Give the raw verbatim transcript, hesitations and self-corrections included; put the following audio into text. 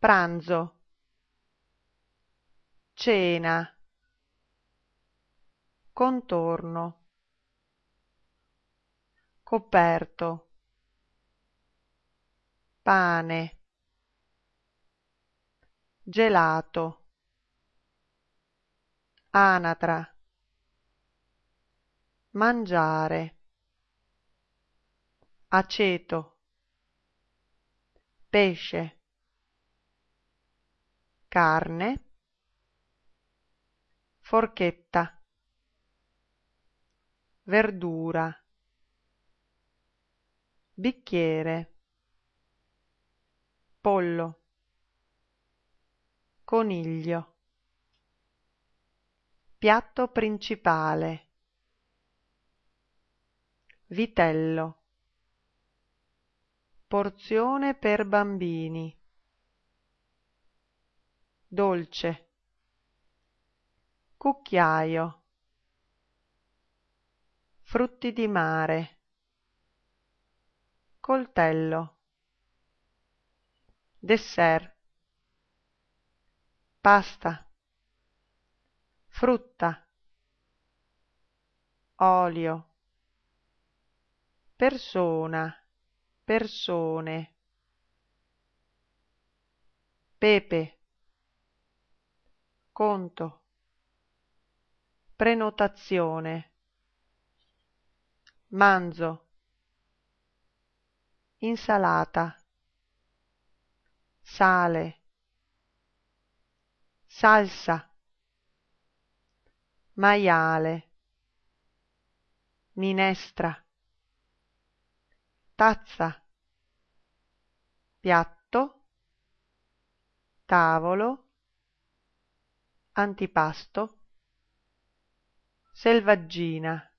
pranzo, cena, contorno, coperto, pane, gelato, anatra, mangiare, aceto, pesce, carne, forchetta, verdura, bicchiere, pollo, coniglio, piatto principale, vitello, porzione per bambini, dolce, cucchiaio, frutti di mare, coltello, dessert, pasta, frutta, olio, persona, persone, pepe, conto, prenotazione, manzo, insalata, sale, salsa, maiale, minestra, tazza, piatto, tavolo, antipasto, selvaggina.